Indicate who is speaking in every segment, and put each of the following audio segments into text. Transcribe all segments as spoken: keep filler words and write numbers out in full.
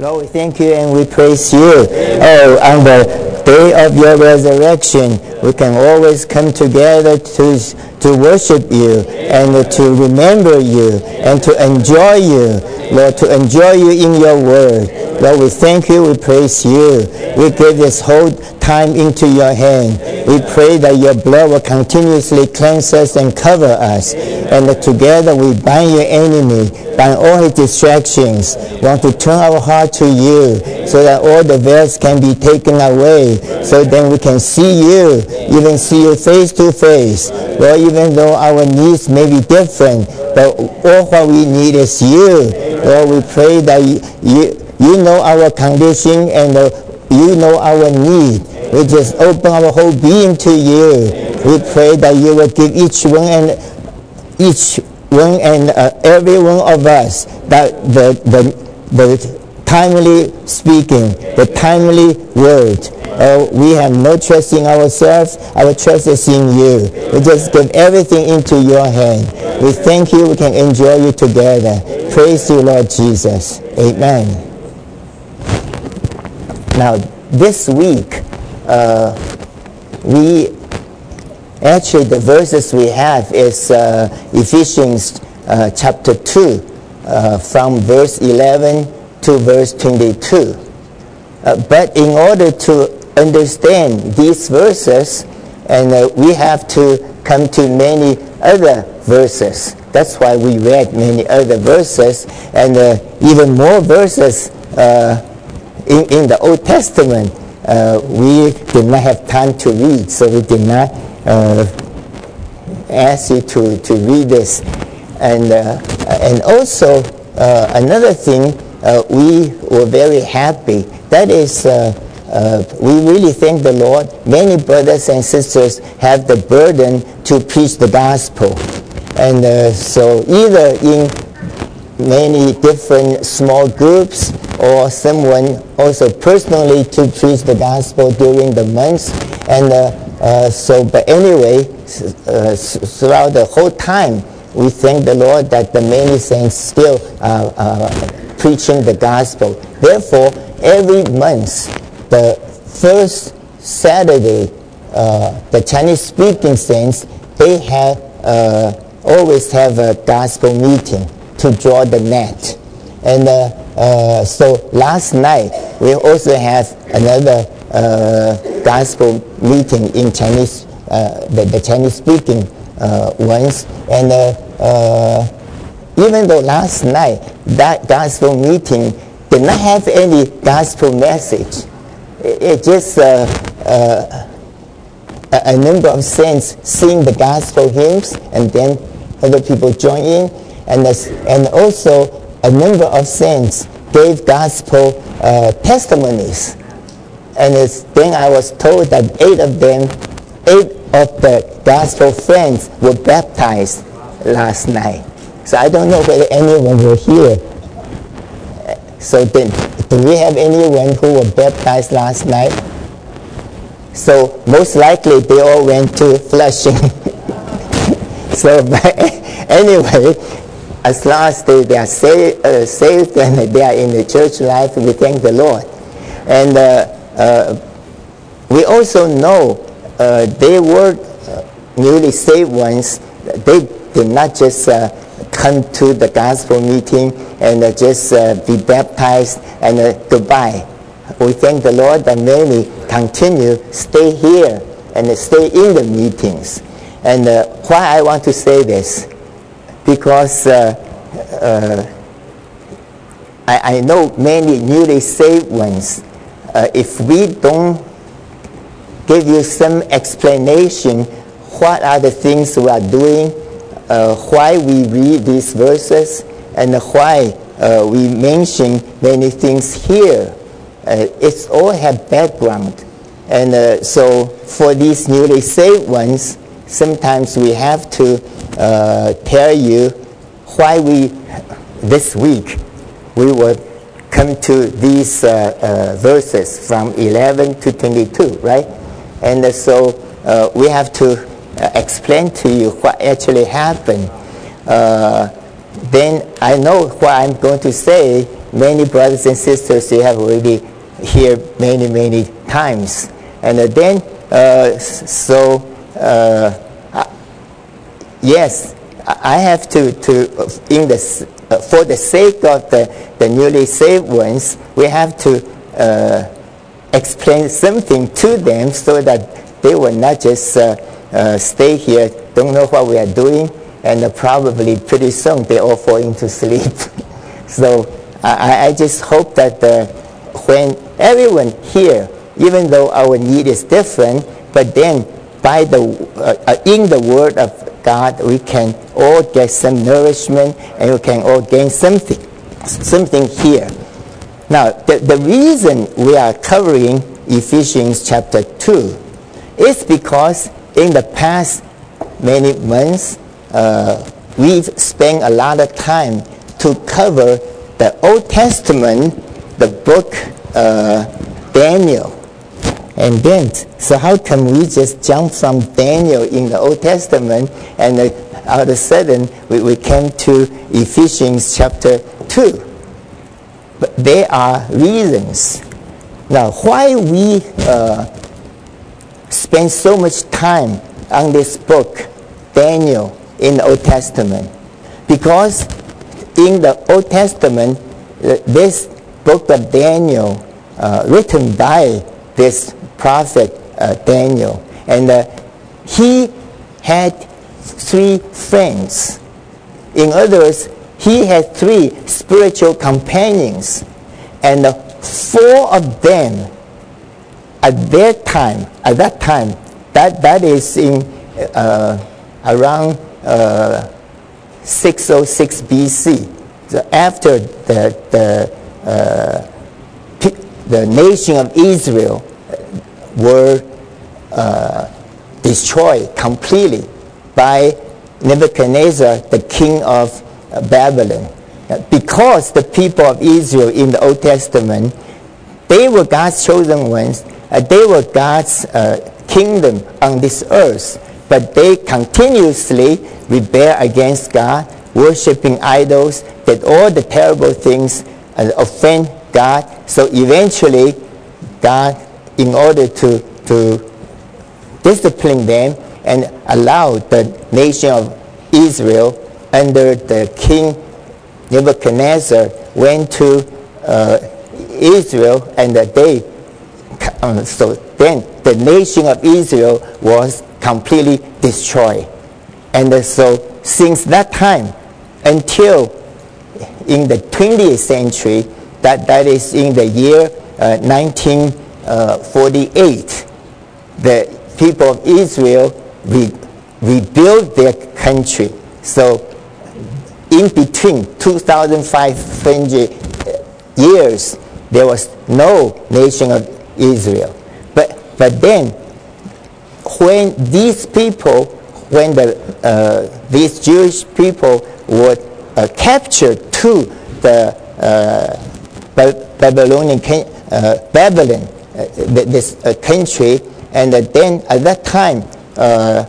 Speaker 1: Lord, we thank you and we praise you. Oh, on the day of your resurrection, we can always come together to, to worship you and to remember you and to enjoy you. Lord, to enjoy you in your word. Lord, we thank you, we praise you. We give this whole time into your hand. We pray that your blood will continuously cleanse us and cover us. And that together we bind your enemy, bind all his distractions. We want to turn our heart to you so that all the veils can be taken away. So then we can see you, even see you face to face. Lord, even though our needs may be different, but all what we need is you. Lord, we pray that you, you, you know our condition and uh, you know our need. We just open our whole being to you. We pray that you will give each one and each one and uh, every one of us that the, the, the timely speaking, the timely word. Uh, we have no trust in ourselves. Our trust is in you. We just give everything into your hand. We thank you. We can enjoy you together. Praise you, Lord Jesus. Amen. Now, this week, uh, we actually the verses we have is uh, Ephesians uh, chapter two, uh, from verse eleven to verse twenty-two. Uh, but in order to understand these verses, and uh, we have to come to many other verses. That's why we read many other verses, and uh, even more verses uh, in, in the Old Testament. Uh, we did not have time to read, so we did not uh, ask you to, to read this. And, uh, and also, uh, another thing, uh, we were very happy. That is, uh, uh, we really thank the Lord. Many brothers and sisters have the burden to preach the gospel. And uh, so either in many different small groups or someone also personally to preach the gospel during the months. And uh, uh, so, but anyway, uh, throughout the whole time, we thank the Lord that the many saints still are uh, preaching the gospel. Therefore, every month, the first Saturday, uh, the Chinese-speaking saints, they have uh, always have a gospel meeting to draw the net. And uh, uh, so last night, we also have another uh, gospel meeting in Chinese, uh, the, the Chinese-speaking uh, ones. And uh, uh, even though last night, that gospel meeting did not have any gospel message, it, it just uh, uh, a, a number of saints sing the gospel hymns, and then other people join in. And, and also, a number of saints gave gospel uh, testimonies. And it's, then I was told that eight of them, eight of the gospel friends were baptized last night. So I don't know whether anyone were here. So then, do we have anyone who were baptized last night? So most likely they all went to Flushing. So but anyway, as long as they, they are saved, uh, saved and they are in the church life, we thank the Lord. And uh, uh, we also know uh, they were uh, newly saved ones. They did not just uh, come to the gospel meeting and uh, just uh, be baptized and uh, goodbye. We thank the Lord that many continue, stay here and uh, stay in the meetings. And uh, why I want to say this? Because uh, uh, I, I know many newly saved ones, uh, if we don't give you some explanation what are the things we are doing, uh, why we read these verses, and why uh, we mention many things here, uh, it's all have background. And uh, so for these newly saved ones, sometimes we have to uh, tell you why we, this week, we will come to these uh, uh, verses from eleven to twenty-two, right? And uh, so uh, we have to uh, explain to you what actually happened. Uh, then I know what I'm going to say many brothers and sisters you have already heard many, many times. And uh, then, uh, so, uh, yes, I have to, to in the, uh, for the sake of the, the newly saved ones, we have to uh, explain something to them so that they will not just uh, uh, stay here, don't know what we are doing, and uh, probably pretty soon they all fall into sleep. So I, I just hope that uh, when everyone here, even though our need is different, but then by the uh, in the Word of God, we can all get some nourishment, and we can all gain something, something here. Now, the, the reason we are covering Ephesians chapter two is because in the past many months, uh, we've spent a lot of time to cover the Old Testament, the book uh, Daniel. And then, so how can we just jump from Daniel in the Old Testament and uh, all of a sudden we, we came to Ephesians chapter two? But there are reasons. Now, why we uh, spend so much time on this book, Daniel, in the Old Testament? Because in the Old Testament, uh, this book of Daniel, uh, written by this prophet uh, Daniel, and uh, he had three friends. In other words, he had three spiritual companions, and uh, four of them at their time, at that time, that, that is in uh, around uh, six oh six B C, so after the, the, uh, the nation of Israel were uh, destroyed completely by Nebuchadnezzar, the king of uh, Babylon. Because the people of Israel in the Old Testament, they were God's chosen ones, uh, they were God's uh, kingdom on this earth, but they continuously rebel against God, worshiping idols, did all the terrible things, uh, offend God. So eventually, God, in order to, to discipline them and allow the nation of Israel under the king Nebuchadnezzar went to uh, Israel, and uh, they, uh, so then the nation of Israel was completely destroyed. And uh, so since that time until in the twentieth century, that, that is in the year uh, nineteen forty-eight, the people of Israel re rebuilt their country. So in between two thousand five hundred years, there was no nation of Israel. But, but then, when these people, when the, uh, these Jewish people were uh, captured to the uh, Babylonian, uh, Babylon, uh, this uh, country, and uh, then at that time, uh,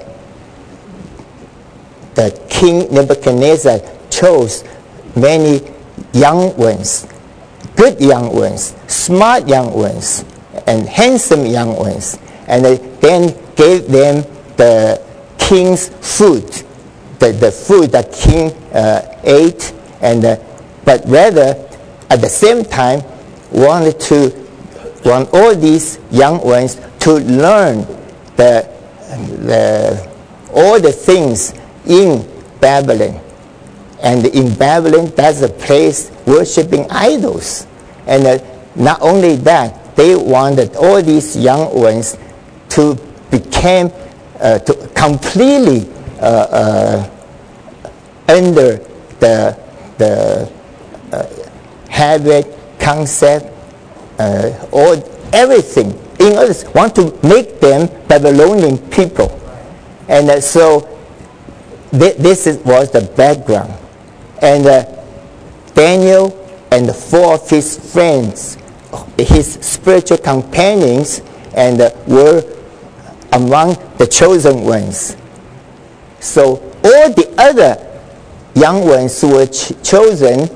Speaker 1: the king Nebuchadnezzar chose many young ones, good young ones, smart young ones, and handsome young ones, and uh, then gave them the king's food, the, the food that king uh, ate, and uh, but rather at the same time wanted to want all these young ones to learn the, the all the things in Babylon. And in Babylon, that's a place worshiping idols. And uh, not only that, they wanted all these young ones to become uh, to completely uh, uh, under the the uh, habit, concept, uh, all everything. In others, want to make them Babylonian people. And uh, so th this is, was the background. And uh, Daniel and the four of his friends, his spiritual companions, and uh, were among the chosen ones. So all the other young ones who were ch chosen,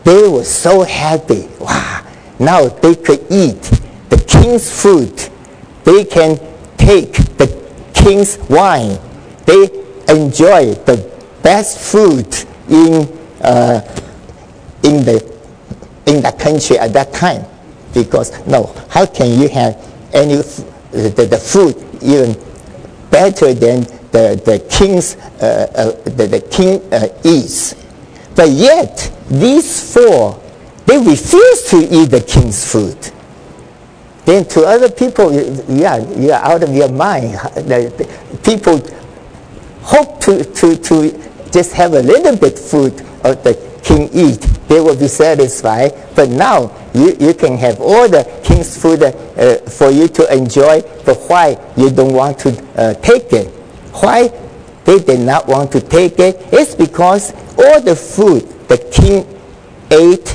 Speaker 1: they were so happy. Wow! Now they could eat the king's food. They can take the king's wine. They enjoy the best food in uh, in the in the country at that time. Because no, how can you have any the, the food even better than the the king's uh, uh, the, the king uh, eats? But yet these four, they refuse to eat the king's food. Then to other people, yeah, you are out of your mind. The, the people hope to, to, to just have a little bit food of the king eat. They will be satisfied. But now you, you can have all the king's food uh, for you to enjoy. But why you don't want to uh, take it? Why they did not want to take it? It's because all the food the king ate,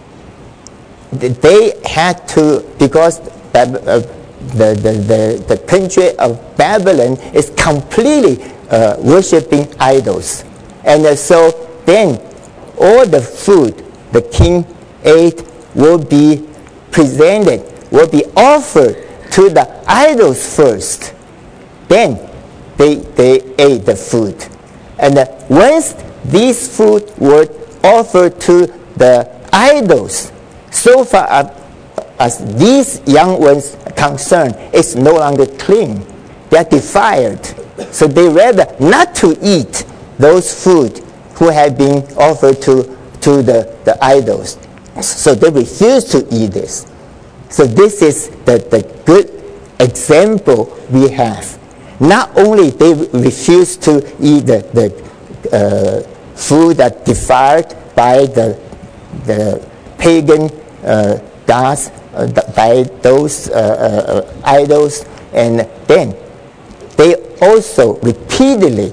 Speaker 1: they had to, because the, the, the, the country of Babylon is completely uh, worshipping idols. And uh, so then all the food the king ate will be presented, will be offered to the idols first. Then they, they ate the food. And uh, once these food were offered to the idols, so far as these young ones are concerned, it's no longer clean. They're defiled. So they rather not to eat those food who had been offered to, to the, the idols. So they refuse to eat this. So this is the, the good example we have. Not only they refuse to eat the, the uh, food that defiled by the, the pagan uh, gods, uh, by those uh, uh, idols, and then they also repeatedly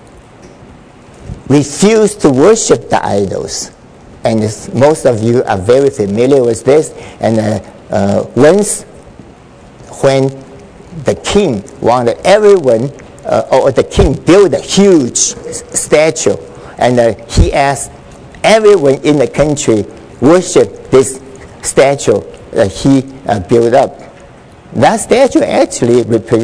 Speaker 1: refuse to worship the idols. And most of you are very familiar with this. And uh, uh, once when the king wanted everyone, uh, or the king built a huge statue, and uh, he asked everyone in the country worship this statue that he uh, built up. That statue actually,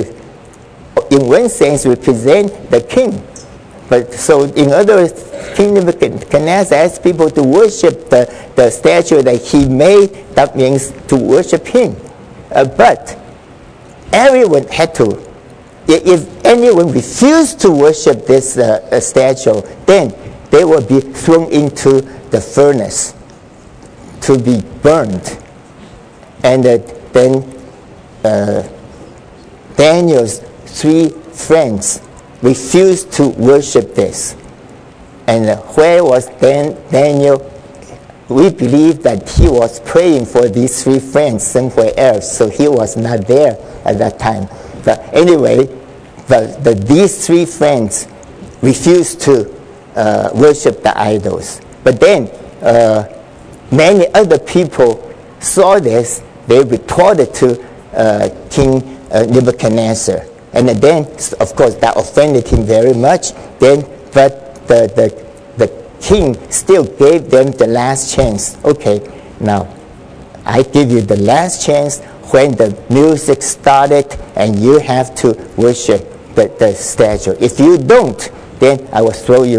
Speaker 1: in one sense, represents the king. But so in other words, King Nebuchadnezzar asked people to worship the, the statue that he made. That means to worship him. Uh, but everyone had to. If anyone refused to worship this uh, statue, then they will be thrown into the furnace to be burned. And uh, then uh, Daniel's three friends refused to worship this. And uh, where was Dan- Daniel? We believe that he was praying for these three friends somewhere else, so he was not there at that time. But anyway, the, the, these three friends refused to uh, worship the idols. But then uh, many other people saw this. They reported to uh, King uh, Nebuchadnezzar. And then, of course, that offended him very much. Then, but the, the, the king still gave them the last chance. Okay, now, I give you the last chance when the music started, and you have to worship the, the statue. If you don't, then I will throw you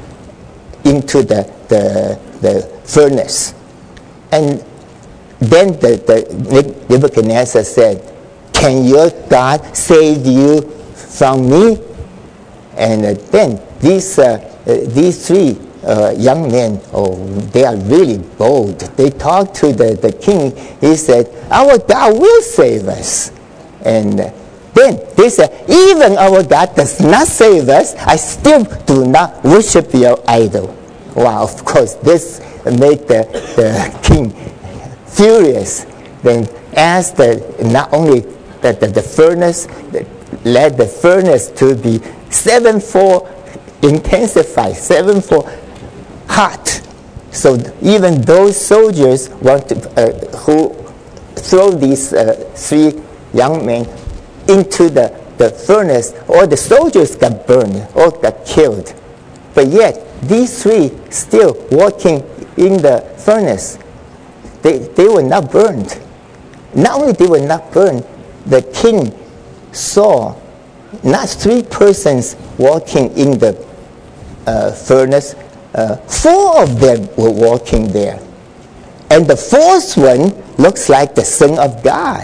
Speaker 1: into the, the, the furnace. And then the, the Nebuchadnezzar said, "Can your God save you from me?" And uh, then these uh, uh, these three uh, young men, oh, they are really bold. They talked to the, the king. He said, "Our God will save us." And uh, then they said, "Even our God does not save us, I still do not worship your idol." Wow, of course, this made the, the king furious. Then asked the, not only that the, the furnace, the, led the furnace to be sevenfold intensified, sevenfold hot. So even those soldiers want to, uh, who throw these uh, three young men into the, the furnace, all the soldiers got burned, all got killed. But yet, these three still walking in the furnace, they, they were not burned. Not only they were not burned, the king saw not three persons walking in the uh, furnace, uh, four of them were walking there. And the fourth one looks like the Son of God.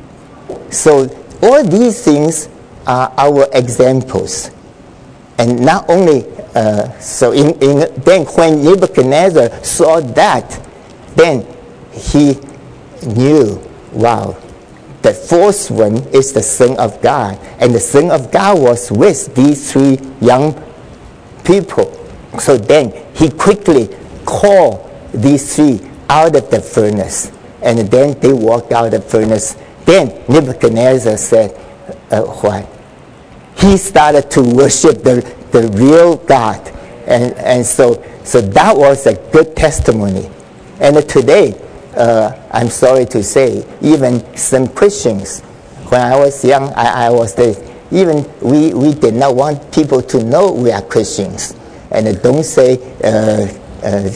Speaker 1: So all these things are our examples. And not only, uh, so in, in, then when Nebuchadnezzar saw that, then he knew, wow, the fourth one is the Son of God. And the Son of God was with these three young people. So then he quickly called these three out of the furnace. And then they walked out of the furnace. Then Nebuchadnezzar said, uh, what? He started to worship the, the real God. And, and so, so that was a good testimony. And uh, today, uh, I'm sorry to say, even some Christians, when I was young, I, I was the, even we, we did not want people to know we are Christians. And uh, don't say uh, uh,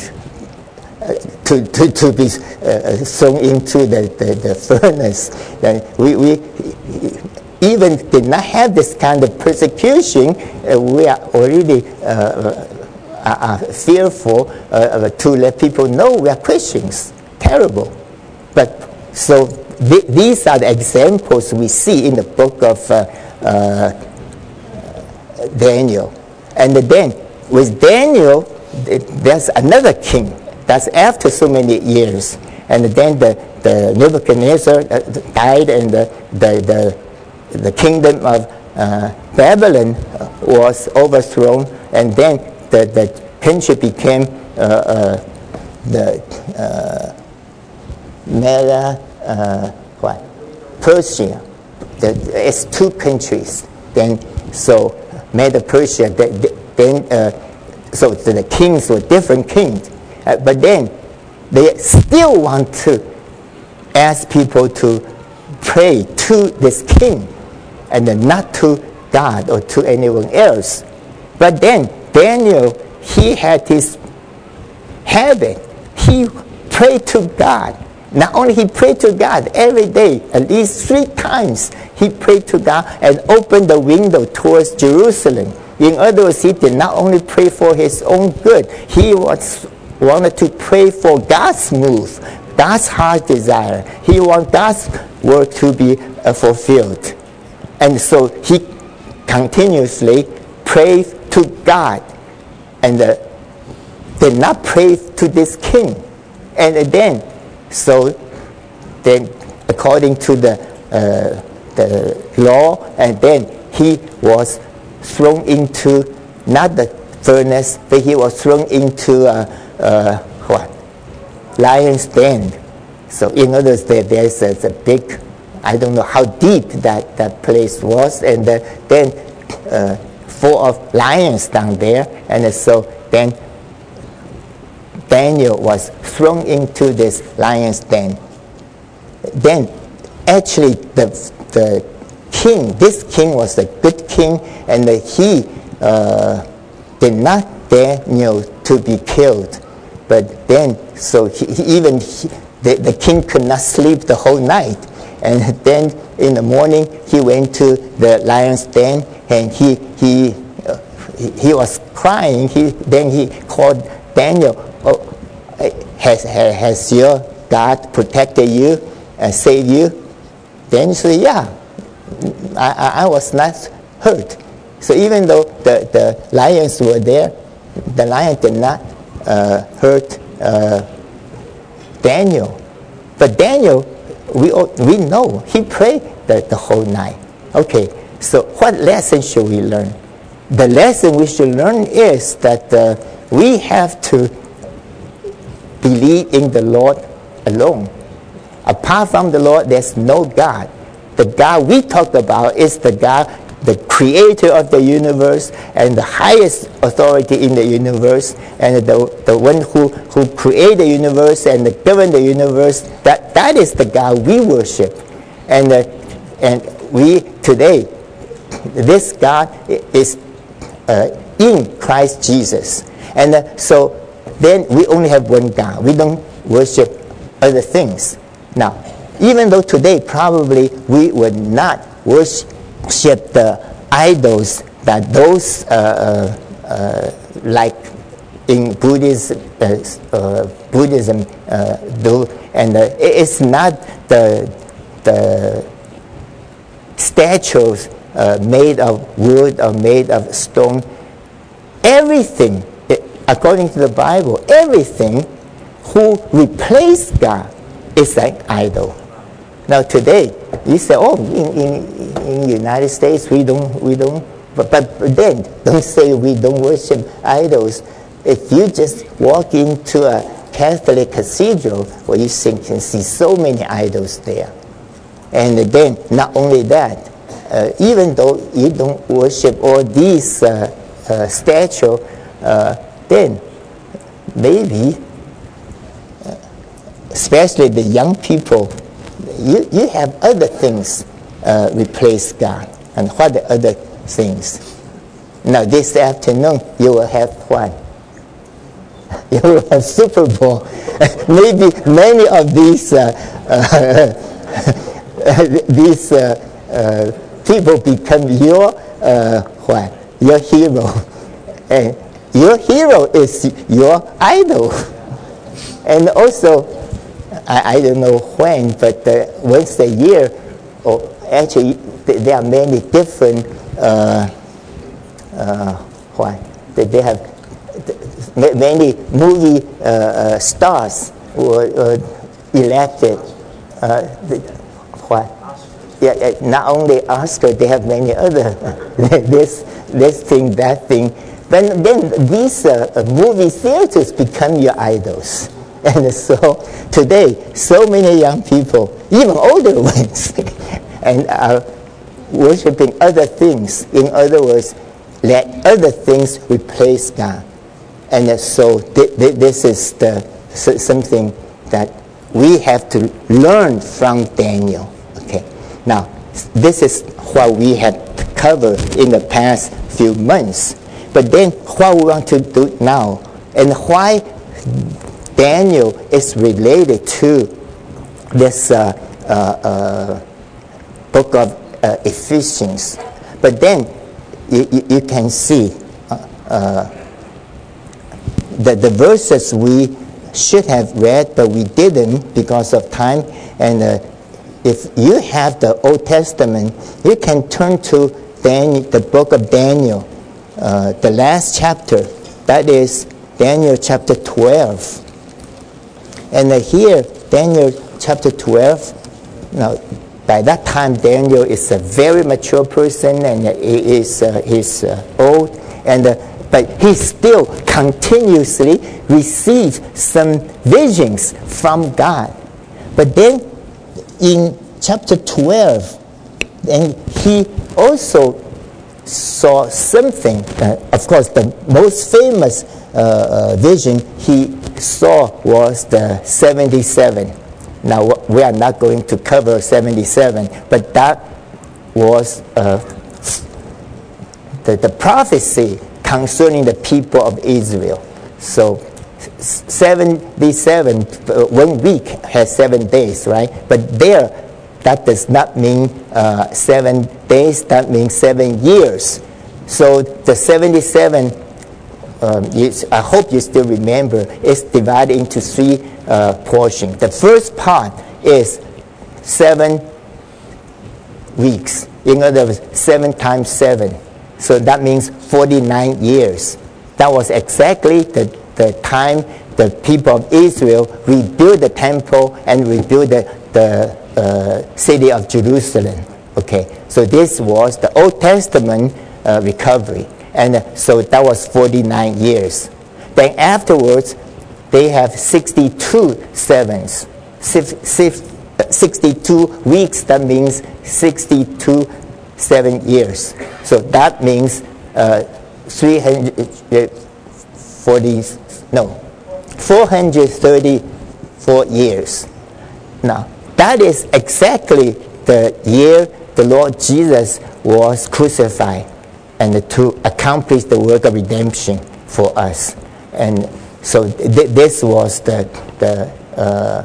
Speaker 1: to, to, to be uh, thrown into the, the, the furnace. Uh, we, we even did not have this kind of persecution. Uh, we are already uh, are, are fearful uh, to let people know we are Christians. Terrible. But so th these are the examples we see in the book of uh, uh, Daniel. And then with Daniel, there's another king. That's after so many years. And then the, the Nebuchadnezzar died, and the, the, the, the kingdom of uh, Babylon was overthrown. And then the, the country became uh, uh, the uh, Media, uh, what? Persia. The, it's two countries. Then, so Media Persia, the, then, uh, so the kings were different kings. Uh, but then they still want to ask people to pray to this king and then not to God or to anyone else. But then Daniel, he had this habit. He prayed to God. Not only he prayed to God every day, at least three times he prayed to God and opened the window towards Jerusalem. In other words, he did not only pray for his own good, he was wanted to pray for God's move, God's heart desire. He wanted God's word to be uh, fulfilled. And so he continuously prayed to God and uh, did not pray to this king. And then, so then according to the, uh, the law, and then he was thrown into, not the furnace, but he was thrown into uh, uh, what? Lion's den. So in other words, there, there's a, a big, I don't know how deep that, that place was, and uh, then uh, full of lions down there. And so then Daniel was thrown into this lion's den. Then actually the, the king, this king was a good king, and uh, he uh, did not Daniel to be killed. But then, so he, he even he, the, the king could not sleep the whole night. And then in the morning, he went to the lion's den, and he he uh, he, he was crying. He then he called Daniel. Oh, has has your God protected you and saved you? Daniel said, yeah, I, I, I was not hurt. So even though the, the lions were there, the lion did not uh, hurt uh, Daniel. But Daniel, we, we know, he prayed the, the whole night. Okay, so what lesson should we learn? The lesson we should learn is that uh, we have to believe in the Lord alone. Apart from the Lord, there's no God. The God we talked about is the God, the creator of the universe and the highest authority in the universe, and the, the one who, who created the universe and governed the universe. That, that is the God we worship. And, uh, and we today, this God is uh, in Christ Jesus. And uh, so then we only have one God. We don't worship other things. Now, even though today probably we would not worship the idols that those uh, uh, uh, like in Buddhism, uh, uh, Buddhism uh, do, and uh, it's not the the statues uh, made of wood or made of stone. Everything, according to the Bible, everything who replaced God is like idol. Now today, you say, oh, in in in the United States we don't we don't, but but then don't say we don't worship idols. If you just walk into a Catholic cathedral, well, you can see so many idols there. And then, not only that, uh, even though you don't worship all these uh, uh, statues, uh, then maybe, uh, especially the young people, you, you have other things uh, replace God. And what are other things? Now, this afternoon, you will have what? You will have Super Bowl. Maybe many of these uh, uh, these uh, uh, people become your uh, what? Your hero, and your hero is your idol. And also, I, I don't know when, but uh, once a year, or actually, th- there are many different uh, uh, what? They have many movie uh, uh, stars were uh, elected. Uh, the, what? Yeah, yeah, not only Oscar, they have many other this this thing, that thing. But then these uh, movie theaters become your idols. And so today, so many young people, even older ones, and are worshiping other things. In other words, let other things replace God. And so th- th- this is the, so something that we have to learn from Daniel. Okay. Now, this is what we had covered in the past few months. But then what we want to do now, and why Daniel is related to this uh, uh, uh, book of uh, Ephesians. But then you, you, you can see uh, uh, The, the verses we should have read, but we didn't because of time. And uh, if you have the Old Testament, you can turn to Daniel, the book of Daniel, uh, the last chapter. That is Daniel chapter twelve. And uh, here, Daniel chapter twelve, now by that time Daniel is a very mature person, and uh, he is uh, he's, uh, old, and uh, but he still continuously receives some visions from God. But then in chapter twelve, and he also saw something. Uh, of course, the most famous uh, uh, vision he saw was the seventy-seven. Now, we are not going to cover seventy-seven, but that was uh, the, the prophecy concerning the people of Israel. So seventy-seven, uh, one week has seven days, right? But there, that does not mean uh, seven days, that means seven years. So the seventy-seven, um, is, I hope you still remember, is divided into three uh, portions. The first part is seven weeks. In other words, seven times seven. So that means forty-nine years. That was exactly the, the time the people of Israel rebuilt the temple and rebuilt the, the uh, city of Jerusalem. Okay, so this was the Old Testament uh, recovery. And uh, so that was forty-nine years. Then afterwards, they have sixty-two sevens. sixty-two weeks, that means sixty-two seven years. So that means uh, three hundred forty, no, four hundred thirty-four years. Now, that is exactly the year the Lord Jesus was crucified and to accomplish the work of redemption for us. And So th- this was the, the uh,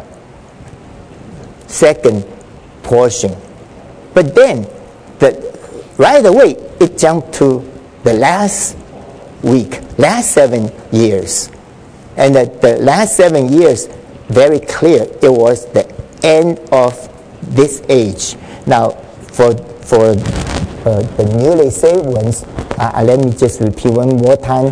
Speaker 1: second portion. But then, the, right away, it jumped to the last week, last seven years. And the, the last seven years, very clear, it was the end of this age. Now, for, for uh, the newly saved ones, uh, let me just repeat one more time.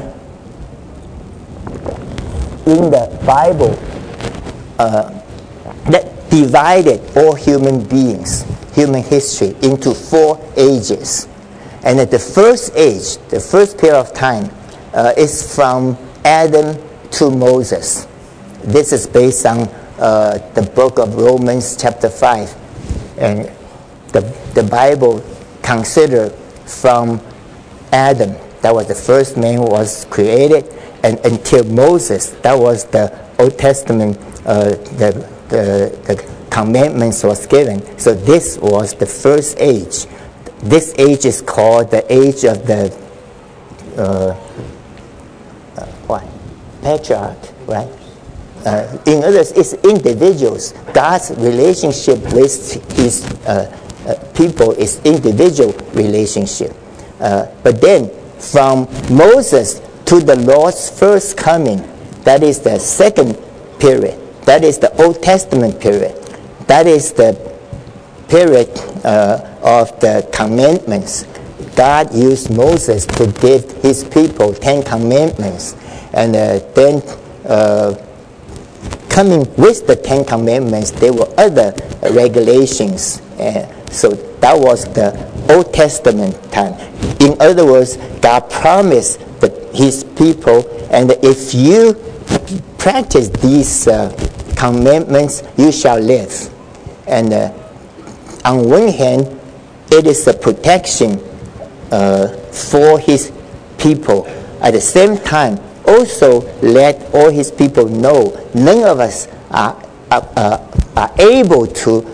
Speaker 1: In the Bible, uh, that divided all human beings, human history, into four ages. And at the first age, the first period of time, uh, is from Adam to Moses. This is based on uh, the book of Romans chapter five. And the, the Bible considered from Adam, that was the first man who was created, and until Moses, that was the Old Testament, uh, the, the, the commandments was given. So this was the first age. This age is called the age of the uh, uh, what? Patriarch, right? Uh, in others, it's individuals. God's relationship with his uh, uh, people is individual relationship. Uh, but then, from Moses to the Lord's first coming, that is the second period. That is the Old Testament period. That is the period uh, of the commandments. God used Moses to give his people Ten Commandments. And uh, then uh, coming with the Ten Commandments, there were other regulations. Uh, so that was the Old Testament time. In other words, God promised the, his people, and if you practice these uh, commandments, you shall live. And uh, on one hand, it is a protection uh, for his people. At the same time, also let all his people know none of us are, are, are, are able to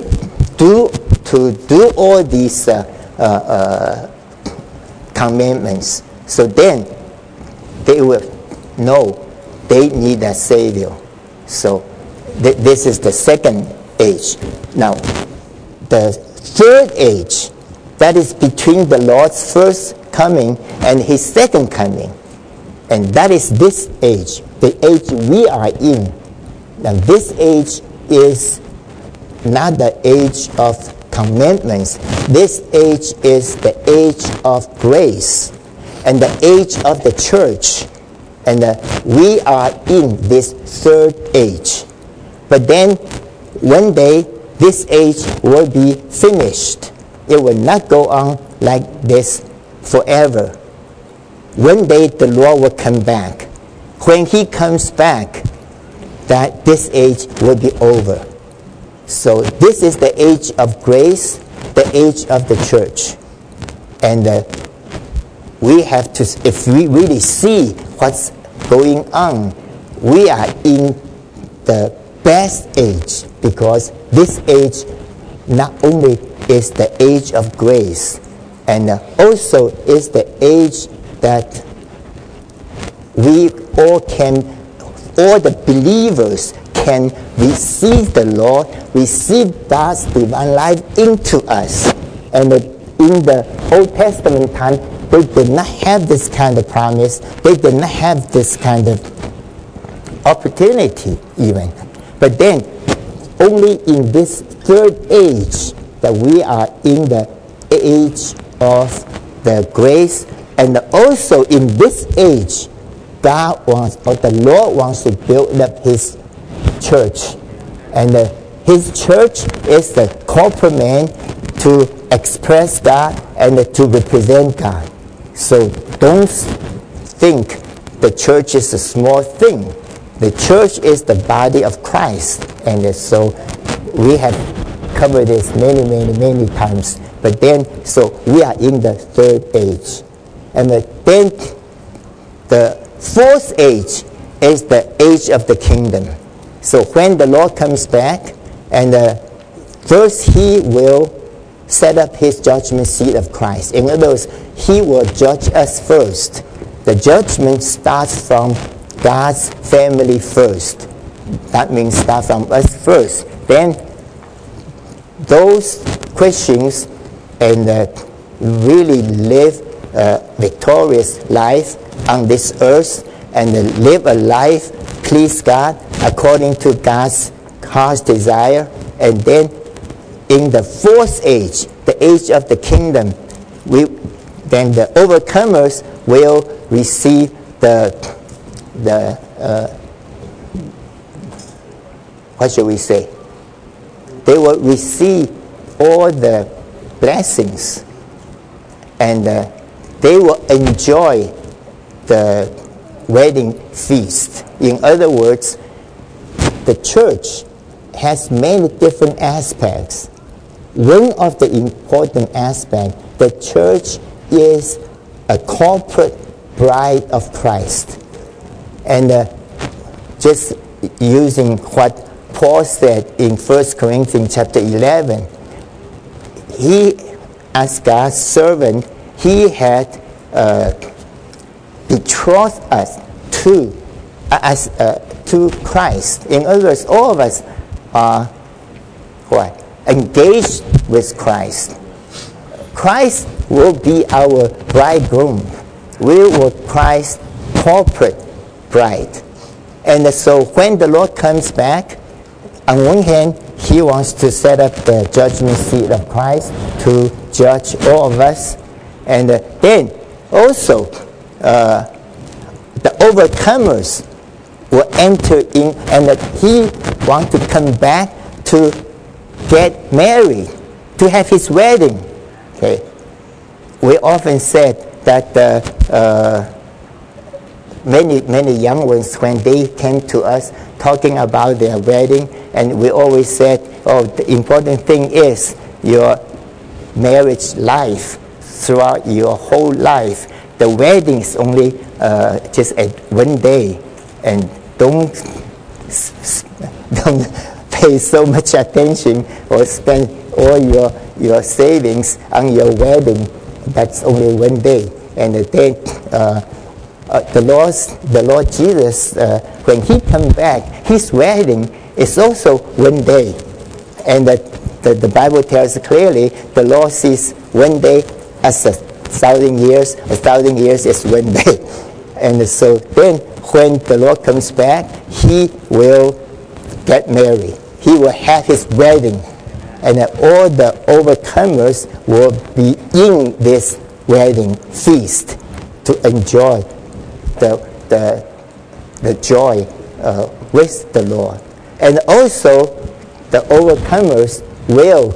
Speaker 1: do to do all these uh, uh, uh, commandments. So then they will know they need a Savior. So th- this is the second age. Now, the third age, that is between the Lord's first coming and his second coming. And that is this age, the age we are in. Now, this age is not the age of commandments. This age is the age of grace and the age of the church. And uh, we are in this third age. But then, one day, this age will be finished. It will not go on like this forever. One day the Lord will come back. When he comes back, that this age will be over. So this is the age of grace, the age of the church. And uh, we have to, if we really see what's going on, we are in the best age, because this age not only is the age of grace, and uh, also is the age that we all can, all the believers can receive the Lord, receive God's divine life into us. And uh, in the Old Testament time, they did not have this kind of promise. They did not have this kind of opportunity even. But then, only in this third age that we are in the age of the grace, and also in this age, God wants, or the Lord wants to build up his church. And uh, his church is the corporate man to express God and uh, to represent God. So don't think the church is a small thing. The church is the body of Christ. And uh, so we have covered this many, many, many times. But then, so we are in the third age. And uh, then the fourth age is the age of the kingdom. So when the Lord comes back, and uh, first he will set up his judgment seat of Christ. In other words, he will judge us first. The judgment starts from God's family first. That means start from us first. Then those Christians and uh, really live a victorious life on this earth and uh, live a life please God according to God's heart's desire. And then in the fourth age, the age of the kingdom, we then the overcomers will receive the the uh, what should we say? They will receive all the blessings, and uh, they will enjoy the wedding feast. In other words, the church has many different aspects. One of the important aspects, the church is a corporate bride of Christ. And uh, just using what Paul said in First Corinthians chapter eleven, he, as God's servant, he had uh, betrothed us to, uh, as, uh, to Christ. In other words, all of us are what? Engaged with Christ. Christ will be our bridegroom. We will Christ's corporate bride. And so when the Lord comes back, on one hand, he wants to set up the judgment seat of Christ to judge all of us. And uh, then also, uh, the overcomers will enter in, and uh, he wants to come back to get married, to have his wedding. Okay. We often said that uh, uh, many, many young ones, when they came to us talking about their wedding, and we always said, oh, the important thing is your marriage life throughout your whole life. The wedding is only uh, just at one day, and don't, don't pay so much attention or spend all your, your savings on your wedding. That's only one day. And then uh, uh, the, Lord, the Lord Jesus, uh, when he comes back, his wedding is also one day. And the, the, the Bible tells clearly the Lord sees one day as a thousand years. A thousand years is one day. And so then when the Lord comes back, he will get married. He will have his wedding. And all the overcomers will be in this wedding feast to enjoy the, the, the joy uh, with the Lord. And also, the overcomers will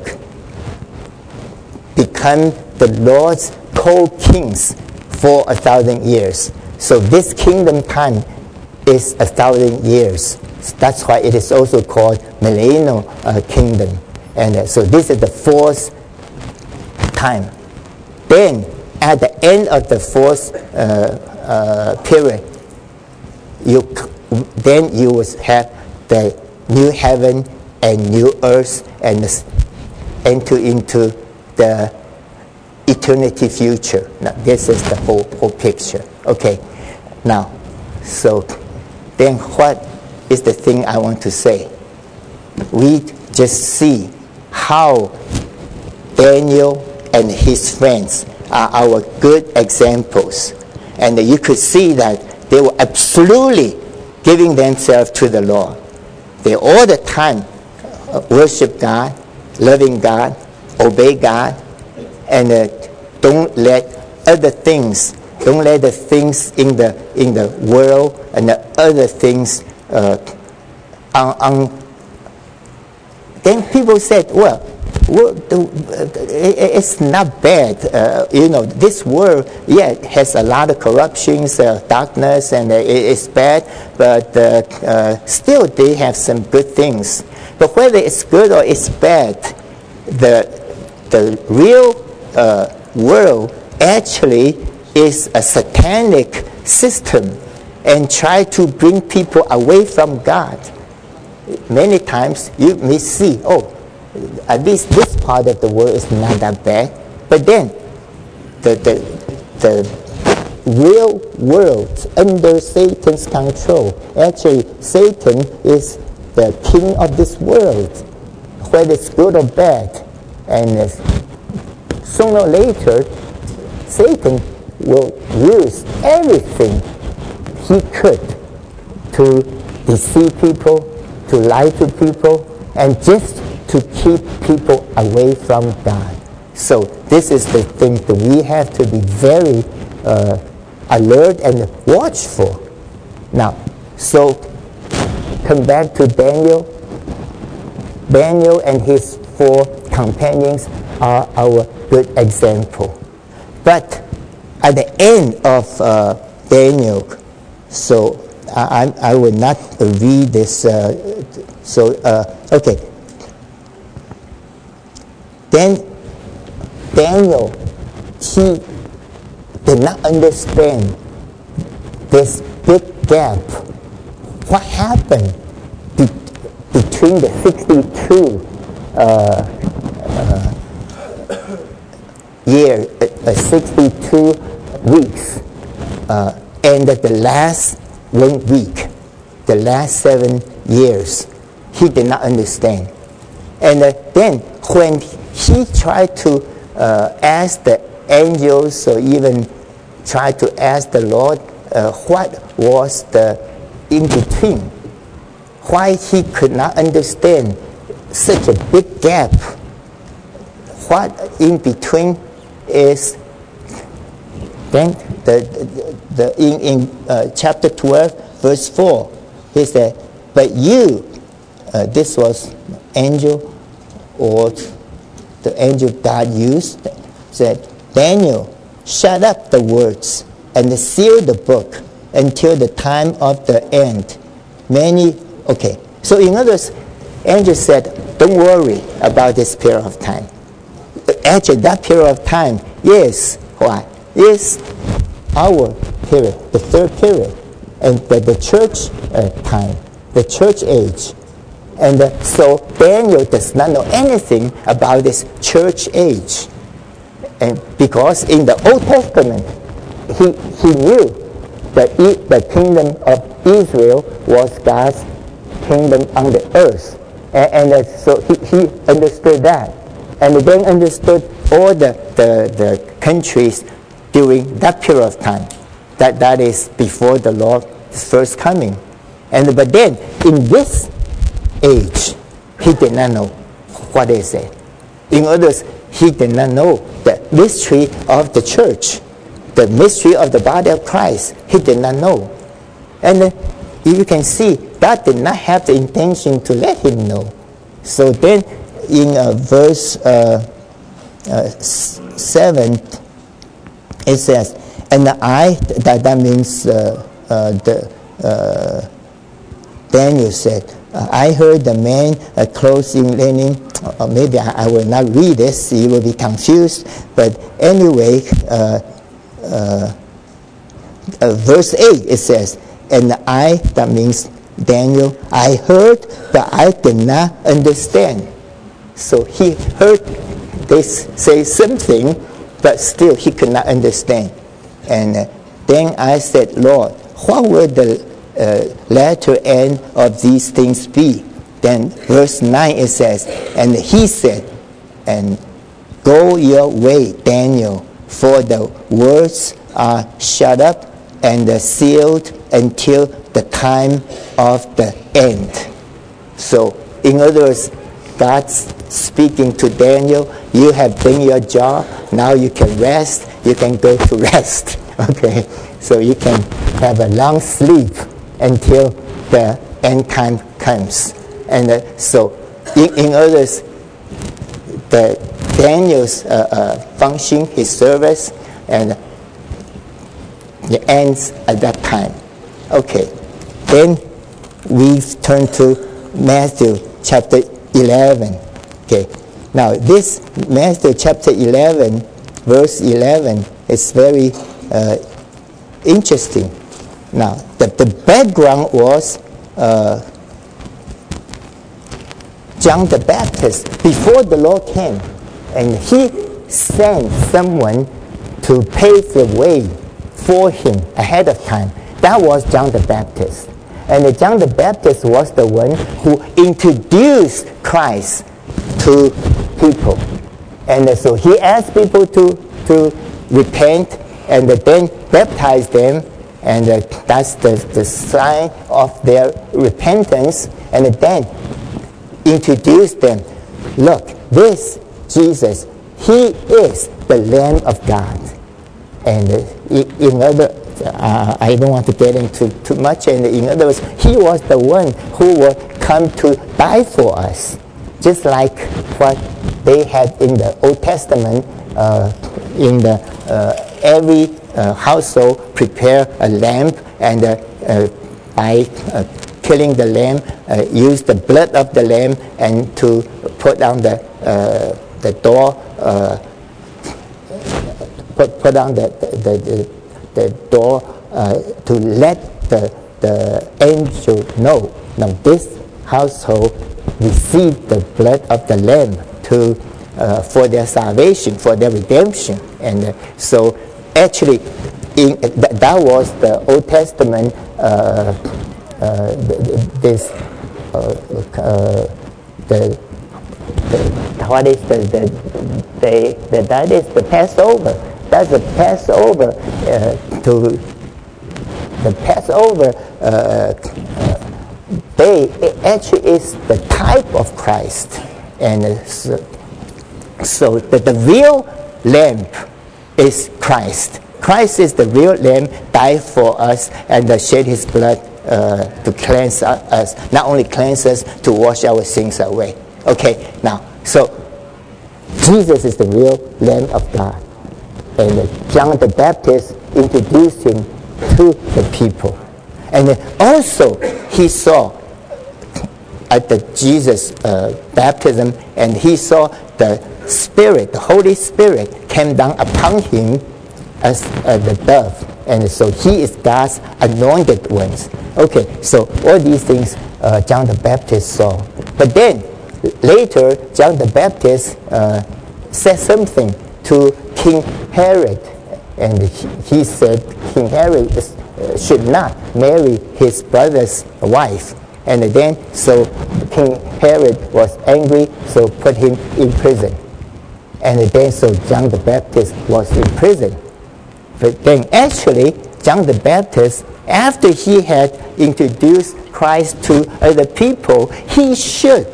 Speaker 1: become the Lord's co-kings for a thousand years. So this kingdom time is a thousand years. That's why it is also called millennial uh, kingdom. And uh, so this is the fourth time. Then, at the end of the fourth uh, uh, period, you then you will have the new heaven and new earth, and enter into the eternity future. Now, this is the whole whole picture. Okay. Now, so then what is the thing I want to say? We just see how Daniel and his friends are our good examples. And you could see that they were absolutely giving themselves to the Lord. They all the time worship God, loving God, obey God, and uh, don't let other things, don't let the things in the in the world and the other things uh, on, on. Then people said, well, well it's not bad. Uh, you know, this world, yeah, has a lot of corruptions, uh, darkness, and uh, it's bad, but uh, uh, still they have some good things. But whether it's good or it's bad, the, the real uh, world actually is a satanic system and try to bring people away from God. Many times you may see, oh, at least this part of the world is not that bad. But then the, the, the real world under Satan's control. Actually, Satan is the king of this world, whether it's good or bad. And uh, sooner or later, Satan will use everything he could to deceive people, to lie to people, and just to keep people away from God. So this is the thing that we have to be very uh, alert and watchful. Now, so come back to Daniel. Daniel and his four companions are our good example. But at the end of uh, Daniel, so I, I, I will not read this. Uh, so, uh, okay. Then Daniel, he did not understand this big gap. What happened be, between the sixty-two uh, uh, year, uh, sixty-two weeks, uh, and the last one week, the last seven years? He did not understand. And uh, then when he tried to uh, ask the angels, or even tried to ask the Lord uh, what was the in between, why he could not understand such a big gap. What in between is, then the, the, the in, in uh, chapter twelve, verse four, he said, but you, uh, this was angel, or the angel God used, said, Daniel, shut up the words and seal the book until the time of the end. Many, okay. So in other words, angel said, don't worry about this period of time. Actually, that period of time is what? Is our period, the third period, and the, the church uh, time, the church age. And uh, so Daniel does not know anything about this church age. And because in the Old Testament, he, he knew that e- the kingdom of Israel was God's kingdom on the earth. And, and uh, so he, he understood that. And then understood all the, the, the countries during that period of time. That, that is before the Lord's first coming. And but then, in this age, he did not know what is it. In other words, he did not know the mystery of the church, the mystery of the body of Christ. He did not know. And uh, you can see, God did not have the intention to let him know. So then, in uh, verse uh, uh, seven, it says, and I, that, that means uh, uh, the uh, Daniel said, I heard the man uh, clothed in linen. Uh, maybe I, I will not read this, you will be confused. But anyway, uh, uh, uh, verse eight, it says, and I, that means Daniel, I heard, but I did not understand. So he heard they say something, but still he could not understand. And uh, then I said, Lord, what will the Uh, latter end of these things be? Then verse nine it says, and he said, and go your way, Daniel, for the words are shut up and sealed until the time of the end. So, in other words, God's speaking to Daniel, you have done your job, now you can rest, you can go to rest. Okay, so you can have a long sleep until the end time comes. And uh, so, in, in others, the Daniel's uh, uh, function, his service, and it ends at that time. Okay, then we turn to Matthew chapter eleven. Okay, now this Matthew chapter eleven, verse eleven, is very uh, interesting. Now, the, the background was uh, John the Baptist, before the Lord came, and he sent someone to pave the way before him ahead of time. That was John the Baptist. And John the Baptist was the one who introduced Christ to people. And so he asked people to, to repent and then baptize them. And uh, that's the, the sign of their repentance. And then introduce them. Look, this Jesus, he is the Lamb of God. And uh, in other, uh, I don't want to get into too much. And in other words, he was the one who would come to die for us, just like what they had in the Old Testament. Uh, in the uh, every uh, household prepare a lamb, and uh, uh, by uh, killing the lamb, uh, use the blood of the lamb and to put on the uh, the door, uh, put put on the the, the, the door uh, to let the the angel know. Now this household received the blood of the lamb to uh, for their salvation, for their redemption, and uh, so actually, in, th that was the Old Testament. Uh, uh, this uh, uh, the, the what is the the, the, the that is the Passover. That's the Passover uh, to the Passover uh, uh, day. It actually is the type of Christ, and uh, so, so the, the real lamb is Christ. Christ is the real lamb, died for us and uh, shed his blood uh, to cleanse us. Not only cleanse us, to wash our sins away. Okay, now, so Jesus is the real Lamb of God. And uh, John the Baptist introduced him to the people. And uh, also, he saw at the Jesus uh, baptism, and he saw the Spirit, the Holy Spirit came down upon him as uh, the dove, and so he is God's anointed ones. Okay, so all these things uh, John the Baptist saw. But then later, John the Baptist uh, said something to King Herod, and he, he said King Herod is, uh, should not marry his brother's wife. And then so King Herod was angry, so put him in prison. And then so John the Baptist was in prison. But then actually, John the Baptist, after he had introduced Christ to other people, he should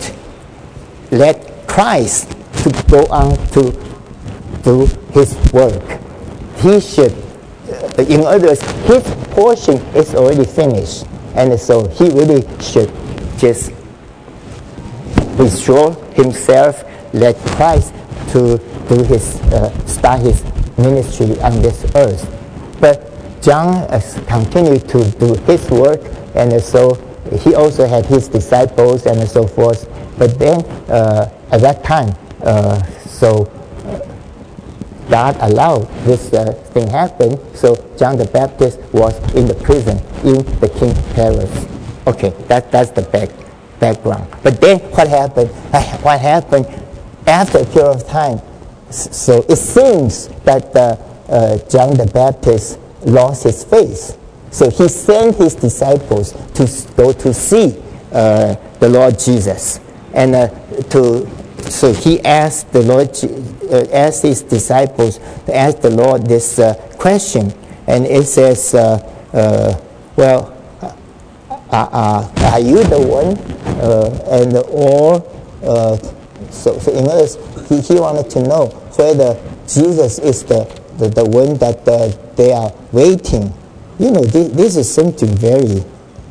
Speaker 1: let Christ to go on to do his work. He should, in other words, his portion is already finished. And so he really should just withdraw himself, let Christ to do his, uh, start his ministry on this earth. But John uh, continued to do his work, and uh, so he also had his disciples and so forth. But then uh, at that time, uh, so God allowed this uh, thing happen. So John the Baptist was in the prison in the King Herod. Okay, that that's the back, background. But then what happened? What happened after a period of time? So it seems that uh, uh, John the Baptist lost his faith. So he sent his disciples to go to see uh, the Lord Jesus, and uh, to so he asked the Lord, uh, asked his disciples to ask the Lord this uh, question, and it says, uh, uh, "Well, uh, uh, are you the one?" Uh, and or uh, so, so in other words, he, he wanted to know whether Jesus is the the, the one that uh, they are waiting. You know, this, this is something very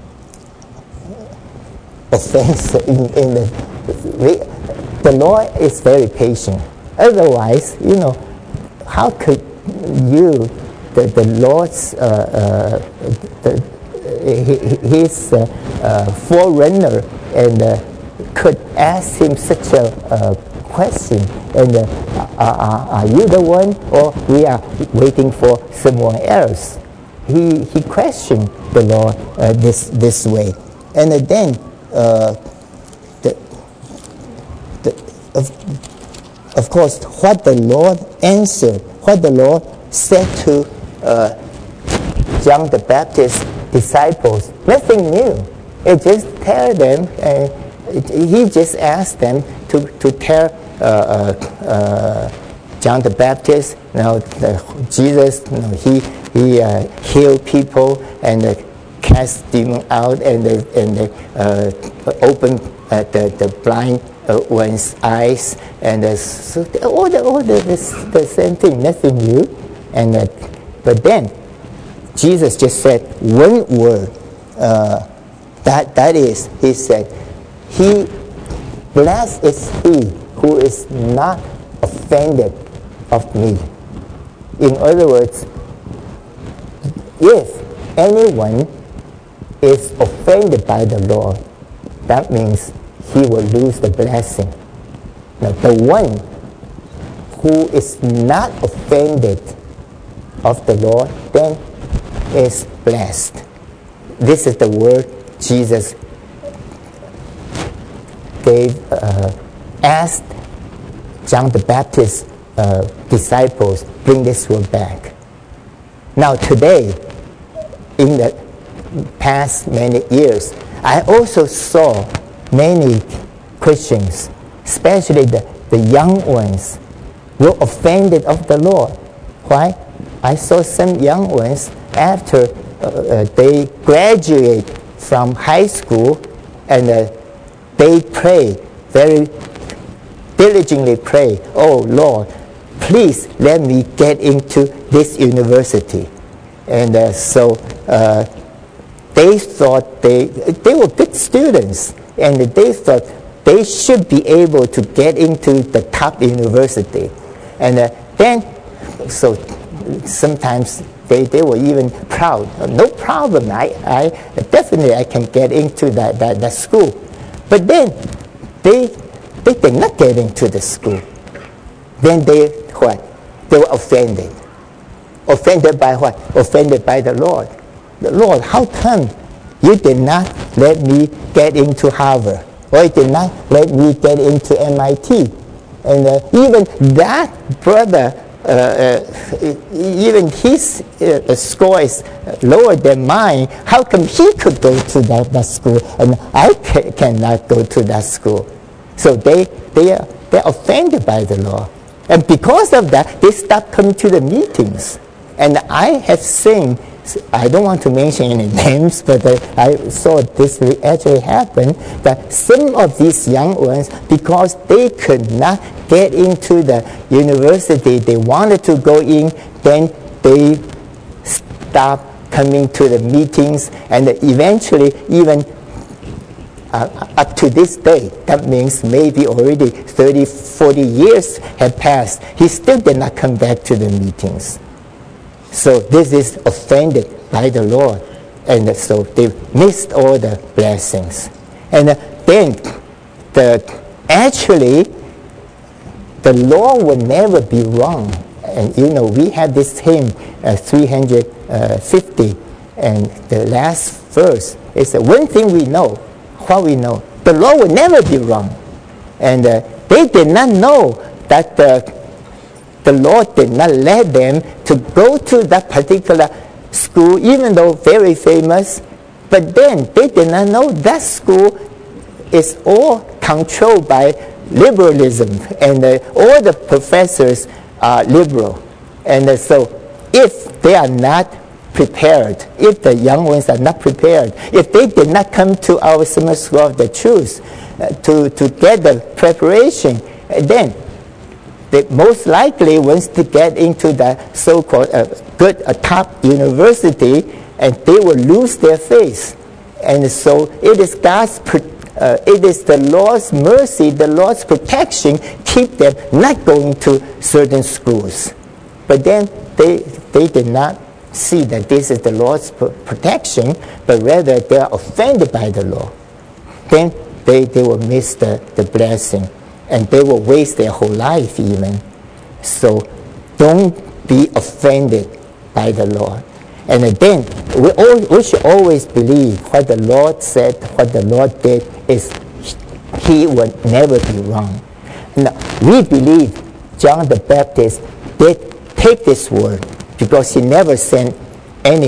Speaker 1: offensive in, in the. The Lord is very patient. Otherwise, you know, how could you, the, the Lord's, uh, uh, the, his uh, uh, forerunner, and uh, could ask him such a uh, question, and uh, are, are you the one, or we are waiting for someone else? He, he questioned the Lord uh, this, this way. And uh, then, uh, the, the, of, of course, what the Lord answered, what the Lord said to uh, John the Baptist's disciples nothing new. It just tell them, uh, it, he just asked them to, to tell uh, uh, uh, John the Baptist, you know, the, Jesus, you know, he, he uh, healed people and uh, cast demons out and uh, and uh, opened uh, the, the blind uh, one's eyes. And uh, so all the, all the, the, the same thing, nothing new. And uh, but then Jesus just said one word. Uh, that that is, he said, "He blessed is he who is not offended of me." In other words, if anyone is offended by the Lord, that means he will lose the blessing. Now, the one who is not offended of the Lord, then is blessed. This is the word Jesus gave, uh, asked John the Baptist's uh, disciples, bring this word back. Now today, in the past many years, I also saw many Christians, especially the, the young ones, were offended of the Lord. Why? I saw some young ones after uh, uh, they graduate from high school, and uh, they pray, very diligently pray, "Oh Lord, please let me get into this university." And uh, so uh, they thought they, they were good students, and they thought they should be able to get into the top university. And uh, then, so sometimes they, they were even proud. No problem, I, I definitely I can get into that, that, that school. But then they, they did not get into the school. Then they, what? They were offended. Offended by what? Offended by the Lord. The Lord, how come you did not let me get into Harvard? Or you did not let me get into M I T? And uh, even that brother, uh, uh, even his uh, score is lower than mine. How come he could go to that, that school and I ca cannot go to that school? So they, they are they're offended by the Lord. And because of that, they stopped coming to the meetings. And I have seen, I don't want to mention any names, but uh, I saw this actually happen, that some of these young ones, because they could not get into the university they wanted to go in, then they stopped coming to the meetings, and eventually even uh, up to this day, that means maybe already thirty, forty years have passed, he still did not come back to the meetings. So this is offended by the Lord, and so they missed all the blessings. And then, the actually, the Lord will never be wrong. And you know, we have this hymn, uh, three hundred fifty, and the last verse is the one thing we know. What we know, the Lord will never be wrong. And uh, they did not know that the The Lord did not let them to go to that particular school, even though very famous. But then they did not know that school is all controlled by liberalism, and uh, all the professors are liberal. And uh, so if they are not prepared, if the young ones are not prepared, if they did not come to our Summer School of the Truth uh, to, to get the preparation, uh, then they most likely wants to get into the so-called uh, good uh, top university, and they will lose their faith. And so it is God's, uh, it is the Lord's mercy, the Lord's protection, keep them not going to certain schools. But then they they did not see that this is the Lord's protection, but rather they are offended by the Lord. Then they they will miss the the blessing. And they will waste their whole life even. So don't be offended by the Lord. And then we, all, we should always believe what the Lord said, what the Lord did is he would never be wrong. Now, we believe John the Baptist did take this word because he never sent any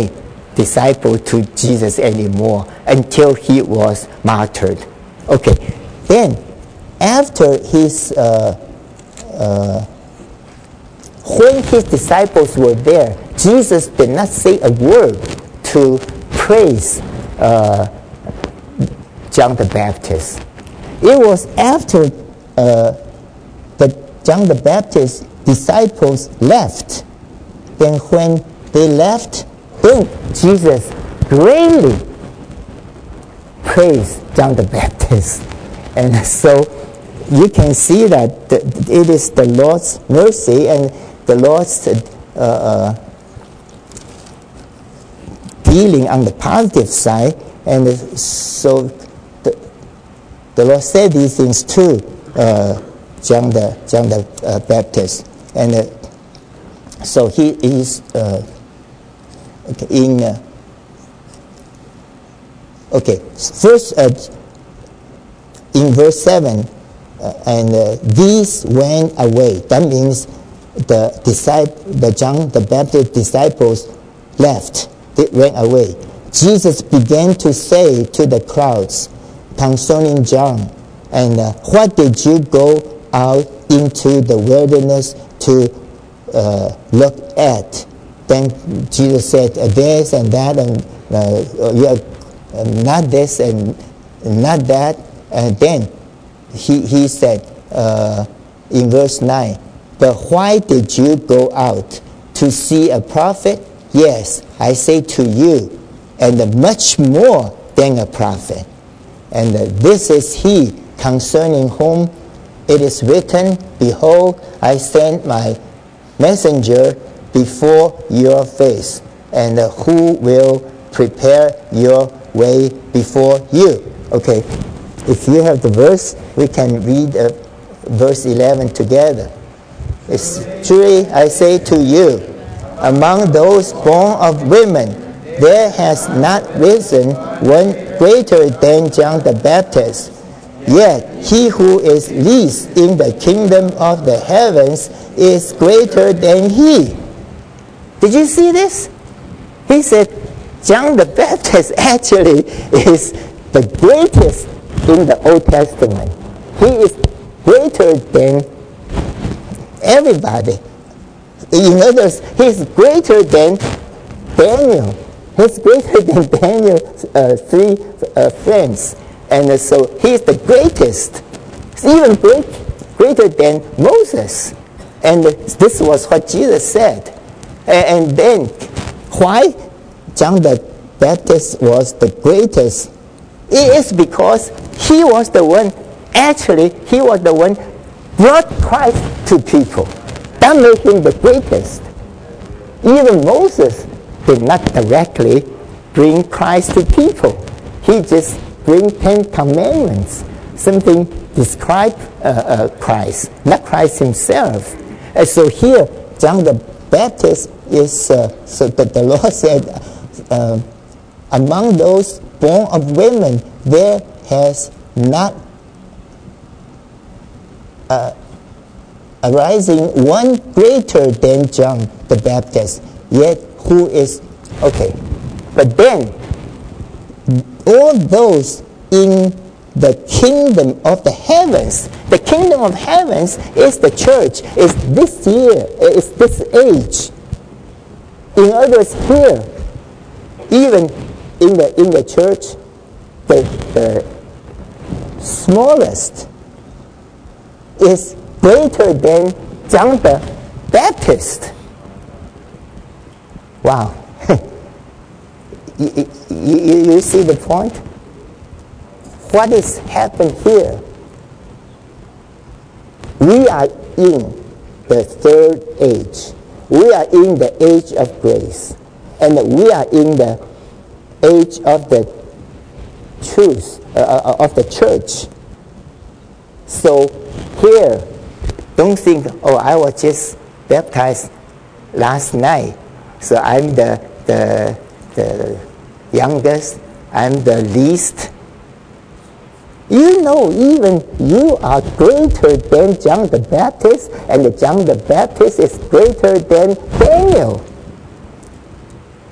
Speaker 1: disciple to Jesus anymore until he was martyred. Okay, then after his, uh, uh, when his disciples were there, Jesus did not say a word to praise uh, John the Baptist. It was after uh, the John the Baptist disciples left. Then when they left, then Jesus greatly praised John the Baptist. And so you can see that it is the Lord's mercy and the Lord's uh, uh, dealing on the positive side. And so the, the Lord said these things to uh, John the, John the uh, Baptist. And uh, so he is uh, in, uh, okay, first uh, in verse seven, uh, and uh, these went away. That means the disciple, the John the Baptist disciples left. They went away. Jesus began to say to the crowds concerning John, and uh, what did you go out into the wilderness to uh, look at? Then Jesus said uh, this and that, and uh, yeah, uh, not this and not that. And then he, he said uh, in verse nine, but why did you go out to see a prophet? Yes, I say to you, and much more than a prophet. And uh, this is he concerning whom it is written, behold, I send my messenger before your face, and uh, who will prepare your way before you. Okay, if you have the verse, we can read uh, verse eleven together. It's truly I say to you, among those born of women, there has not risen one greater than John the Baptist. Yet he who is least in the kingdom of the heavens is greater than he. Did you see this? He said John the Baptist actually is the greatest in the Old Testament. He is greater than everybody. In other words, he's greater than Daniel. He's greater than Daniel's uh, three uh, friends. And uh, so he's the greatest. He's even great, greater than Moses. And uh, this was what Jesus said. And, and then why John the Baptist was the greatest? It is because he was the one, actually, he was the one brought Christ to people. That made him the greatest. Even Moses did not directly bring Christ to people. He just bring Ten Commandments, something describe uh, uh, Christ, not Christ himself. And so here, John the Baptist is, uh, so that the Lord said, uh, among those born of women, there has not uh, arising one greater than John the Baptist, yet who is, okay, but then all those in the kingdom of the heavens, the kingdom of heavens is the church, is this year, is this age. In other words, here, even in the in the church, the, the smallest is greater than John the Baptist. Wow. you, you, you see the point? What is happened here? We are in the third age. We are in the age of grace. And we are in the age of the truth, uh, of the church. So here, don't think, oh, I was just baptized last night, so I'm the, the, the youngest, I'm the least. You know, even you are greater than John the Baptist, and John the Baptist is greater than Daniel.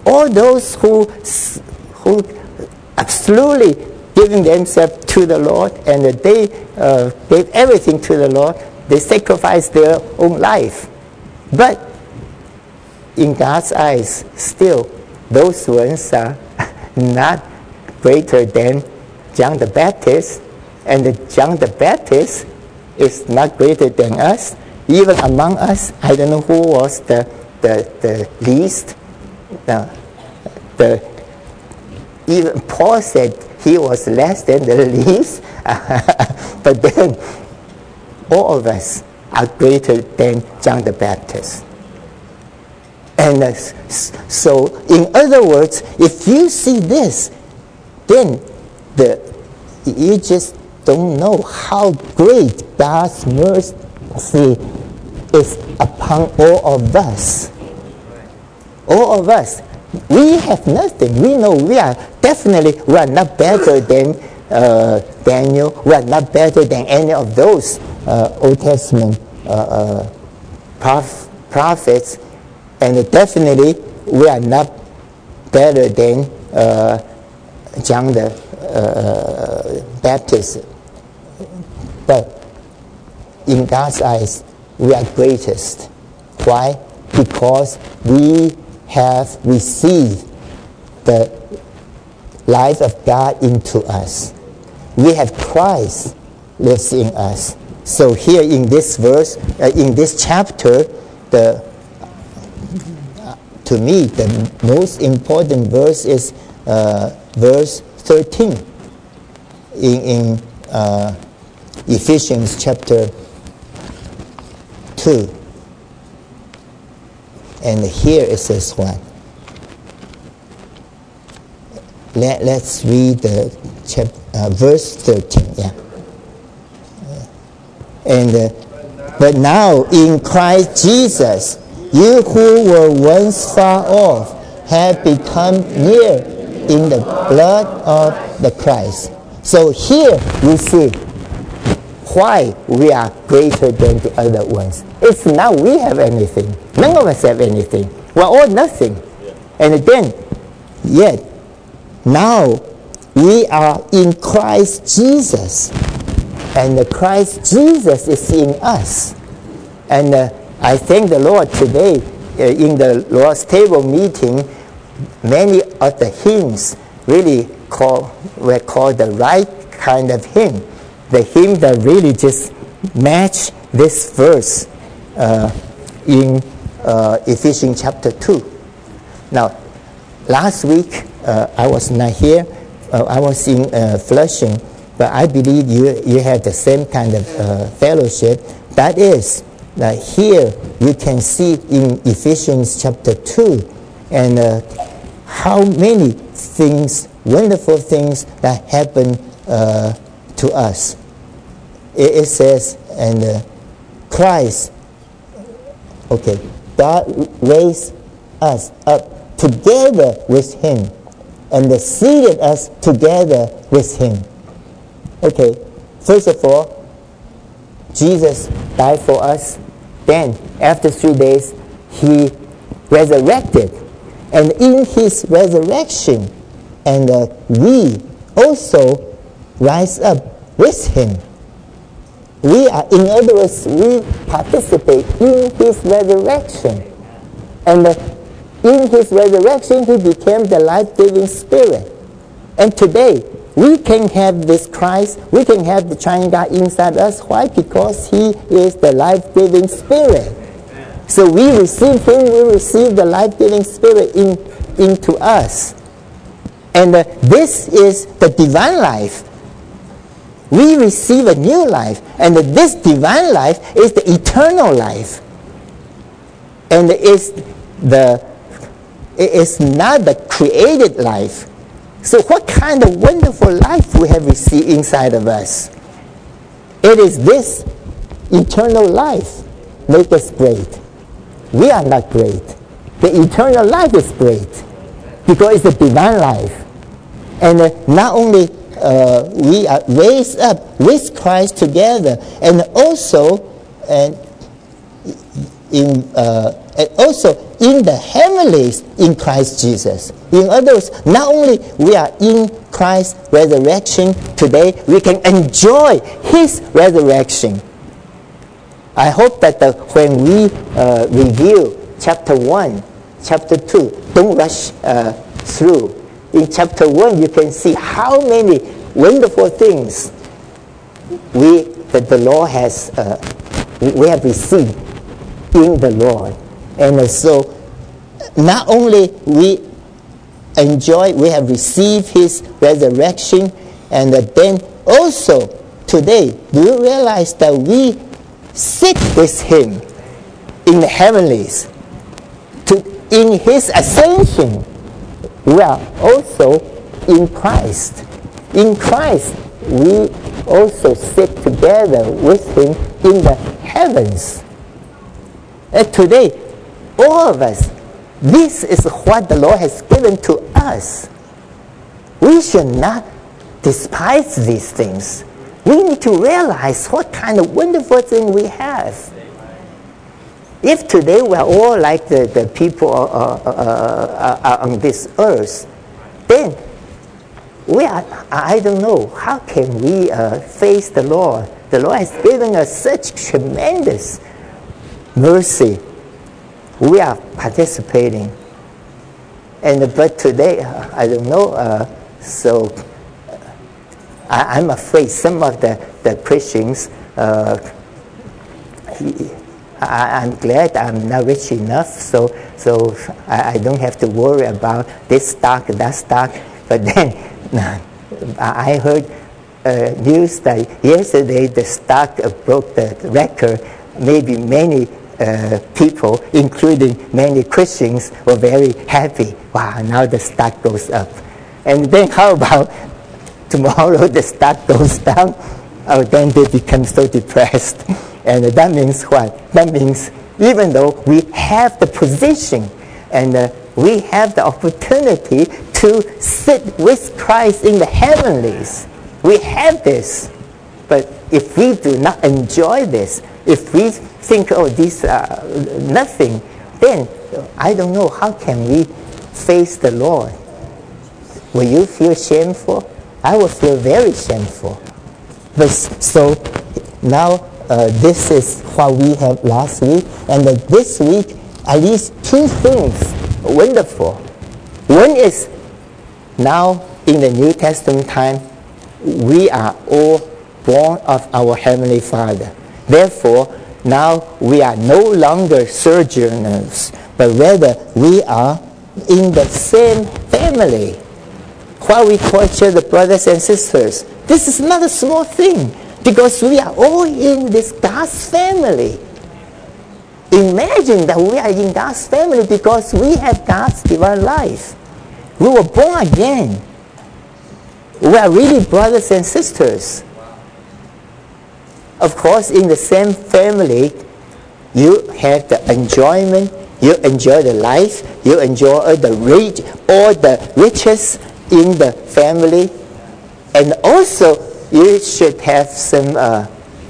Speaker 1: all those who who absolutely giving themselves to the Lord, and they uh, gave everything to the Lord. They sacrificed their own life. But in God's eyes, still, those ones are not greater than John the Baptist, and John the Baptist is not greater than us. Even among us, I don't know who was the the, the least. Uh, the even Paul said he was less than the least, but then all of us are greater than John the Baptist. And uh, so, in other words, if you see this, then the you just don't know how great God's mercy is upon all of us. All of us. We have nothing. We know we are definitely, we are not better than uh, Daniel. We are not better than any of those uh, Old Testament uh, uh, prof- prophets. And definitely, we are not better than uh, John the uh, Baptist. But in God's eyes, we are greatest. Why? Because we have received the life of God into us. We have Christ lives in us. So here in this verse, uh, in this chapter, the uh, to me the most important verse is uh, verse thirteen in in uh, Ephesians chapter two. And here it says what? Let, let's read the chap, uh, verse thirteen. Yeah. And uh, but now in Christ Jesus, you who were once far off have become near in the blood of the Christ. So here you see why we are greater than the other ones. It's not we have anything. None of us have anything. We're all nothing. And then, yet, now we are in Christ Jesus. And the Christ Jesus is in us. And uh, I thank the Lord today uh, in the Lord's table meeting, many of the hymns really call, were called the right kind of hymn. The hymn that really just match this verse uh, in uh, Ephesians chapter two. Now, last week uh, I was not here. Uh, I was in uh, Flushing, but I believe you you had the same kind of uh, fellowship. That is, that here you can see in Ephesians chapter two, and uh, how many things, wonderful things that happen Uh, to us. It, it says, and uh, Christ, okay, God raised us up together with Him, and seated us together with Him. Okay, first of all, Jesus died for us. Then, after three days, He resurrected, and in His resurrection, and uh, we also rise up with Him. We are, in other words, we participate in His resurrection. And uh, in His resurrection, He became the life-giving Spirit. And today, we can have this Christ, we can have the triune God inside us. Why? Because He is the life-giving Spirit. So we receive Him, we receive the life-giving Spirit in, into us. And uh, this is the divine life. We receive a new life, and this divine life is the eternal life. And it's the it is not the created life. So what kind of wonderful life we have received inside of us? It is this eternal life make us great. We are not great. The eternal life is great because it's the divine life. And uh, not only Uh, we are raised up with Christ together, and also, and in uh, and also in the heavenlies in Christ Jesus. In other words, not only we are in Christ's resurrection today, we can enjoy His resurrection. I hope that the, when we uh, review chapter one, chapter two, don't rush uh, through. In chapter one, you can see how many wonderful things we that the Lord has uh, we have received in the Lord. And uh, so not only we enjoy, we have received His resurrection, and uh, then also today, do you realize that we sit with Him in the heavenlies? To, in His ascension, we are also in Christ. In Christ, we also sit together with Him in the heavens. And today, all of us, this is what the Lord has given to us. We should not despise these things. We need to realize what kind of wonderful thing we have. If today we are all like the, the people uh, uh, uh, on this earth, then we are, I don't know, how can we uh, face the Lord? The Lord has given us such tremendous mercy. We are participating. And but today, uh, I don't know, uh, so I, I'm afraid some of the, the Christians, uh, he, I, I'm glad I'm not rich enough, so so I, I don't have to worry about this stock, that stock. But then I heard uh, news that yesterday the stock broke the record. Maybe many uh, people, including many Christians, were very happy. Wow, now the stock goes up. And then how about tomorrow the stock goes down? Oh, then they become so depressed. And that means what? That means even though we have the position and uh, we have the opportunity to sit with Christ in the heavenlies, we have this. But if we do not enjoy this, if we think, oh, this are nothing, then I don't know, how can we face the Lord? Will you feel shameful? I will feel very shameful. But so now, Uh, this is what we have last week, and uh, this week at least two things wonderful. One is now in the New Testament time, we are all born of our Heavenly Father. Therefore, now we are no longer sojourners, but rather we are in the same family. What we call each other brothers and sisters. This is not a small thing. Because we are all in this God's family. Imagine that we are in God's family because we have God's divine life. We were born again. We are really brothers and sisters. Of course, in the same family, you have the enjoyment, you enjoy the life, you enjoy all the rich, all the riches in the family, and also you should have some, uh,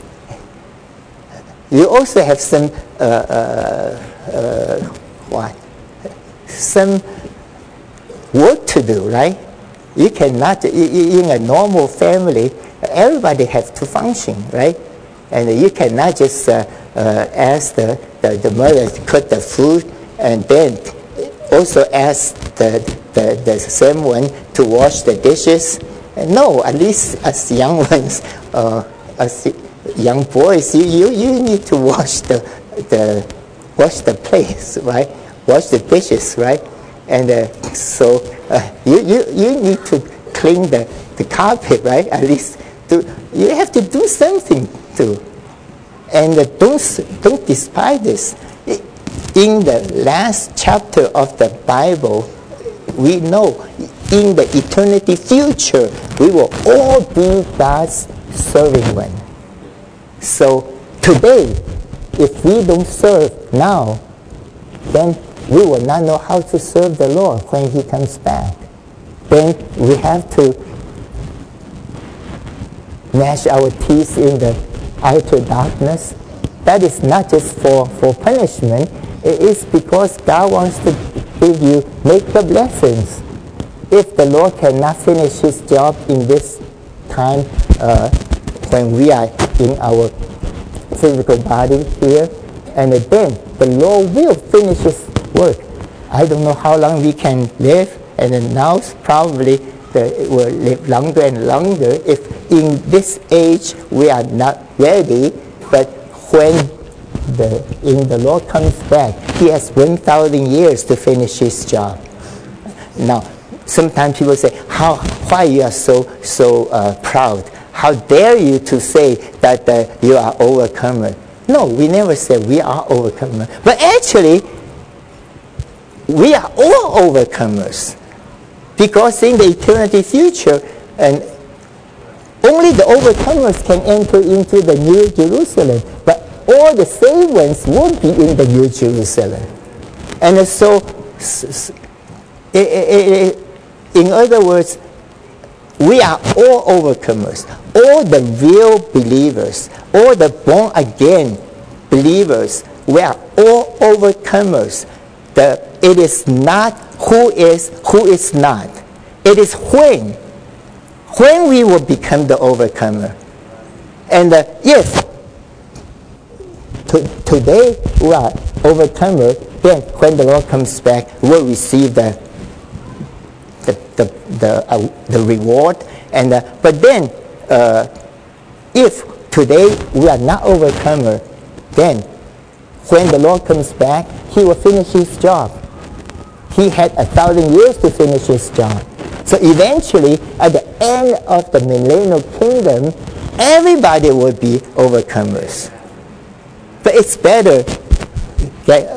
Speaker 1: you also have some, uh, uh, uh, what? Some work to do, right? You cannot, in a normal family, everybody has to function, right? And you cannot just uh, uh, ask the, the, the mother to cook the food and then also ask the, the, the same one to wash the dishes. No, at least as young ones, uh, as young boys, you, you, you need to wash the, the wash the plates, right? Wash the dishes, right? And uh, so uh, you, you, you need to clean the, the carpet, right? At least to, you have to do something too. And uh, don't, don't despise this. In the last chapter of the Bible, we know in the eternity future, we will all be God's serving one. So today, if we don't serve now, then we will not know how to serve the Lord when He comes back. Then we have to gnash our teeth in the outer darkness. That is not just for, for punishment, It is because God wants to give you, make the blessings. If the Lord cannot finish His job in this time, uh, when we are in our physical body here, and then the Lord will finish His work. I don't know how long we can live, and then now probably the, it will live longer and longer if in this age we are not ready. But when the, in the Lord comes back, He has one thousand years to finish His job. Now, sometimes people say, "How? Why you are so so uh, proud? How dare you to say that uh, you are overcomer?" No, we never say we are overcomer. But actually, we are all overcomers, because in the eternity future, and only the overcomers can enter into the New Jerusalem. But all the saved ones won't be in the New Jerusalem. And so, it, it, it, in other words, we are all overcomers. All the real believers, all the born-again believers, we are all overcomers. The, it is not who is, who is not. It is when. When we will become the overcomer. And uh, if to, today we are overcomer, then when the Lord comes back, we'll receive the the the the, uh, the reward. And uh, but then, uh, if today we are not overcomer, then when the Lord comes back, He will finish His job. He had a thousand years to finish His job. So eventually, at the end of the millennial kingdom, everybody will be overcomers. But it's better get,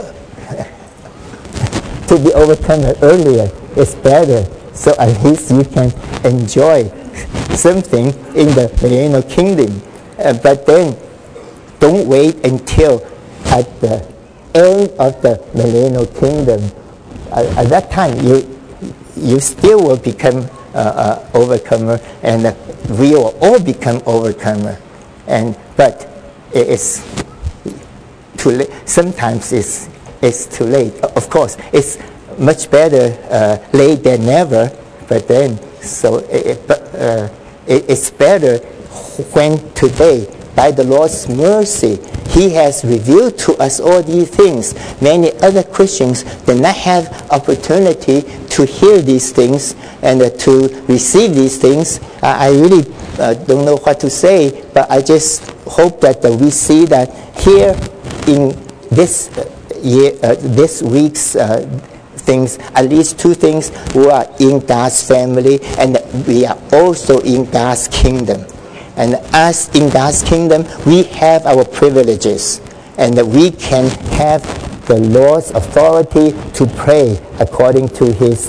Speaker 1: to be overcomer earlier. It's better, so at least you can enjoy something in the millennial kingdom. Uh, but then, don't wait until at the end of the millennial kingdom. Uh, at that time, you you still will become uh, uh, overcomer, and uh, we will all become overcomer. And but it is too late. Sometimes it's it's too late. Of course, it's much better uh, late than never. But then, so it, but, uh, it, it's better when today, by the Lord's mercy, He has revealed to us all these things. Many other Christians did not have opportunity to hear these things and uh, to receive these things. Uh, I really uh, don't know what to say, but I just hope that uh, we see that here in this uh, year, uh, this week's uh, things, at least two things, we are in God's family, and we are also in God's kingdom. And as in God's kingdom, we have our privileges, and we can have the Lord's authority to pray according to His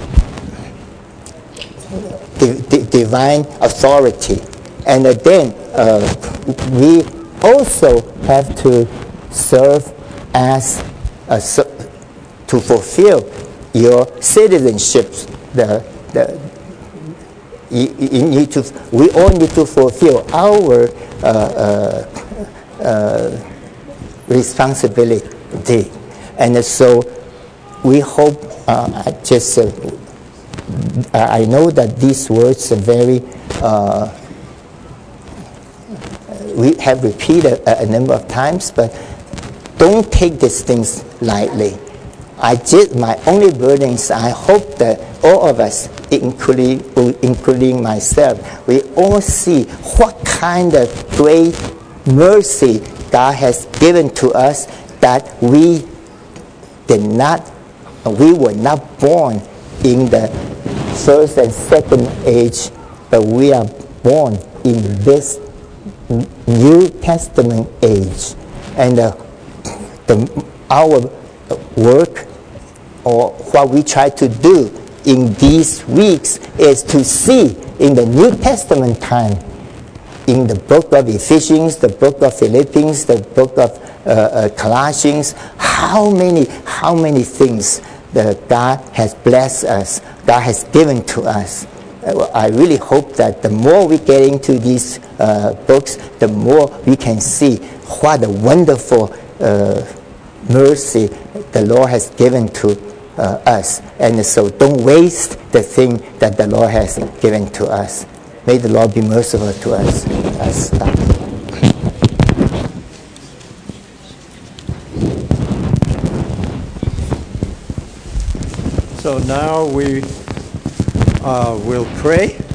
Speaker 1: di di divine authority. And then uh, we also have to serve as a, to fulfill your citizenship. The the You, you need to, we all need to fulfill our uh, uh, uh, responsibility. And so we hope, uh, I just, uh, I know that these words are very, uh, we have repeated a, a number of times, but don't take these things lightly. I did my only burden is I hope that all of us, including, including myself, we all see what kind of great mercy God has given to us, that we did not, we were not born in the first and second age, but we are born in this New Testament age. And uh, the, our work, or what we try to do in these weeks, is to see in the New Testament time, in the book of Ephesians, the book of Philippians, the book of uh, uh, Colossians, how many, how many things that God has blessed us, God has given to us. I really hope that the more we get into these uh, books, the more we can see what a wonderful uh, mercy the Lord has given to uh, us. And so don't waste the thing that the Lord has given to us. May the Lord be merciful to us. us uh,
Speaker 2: So now we uh, will pray.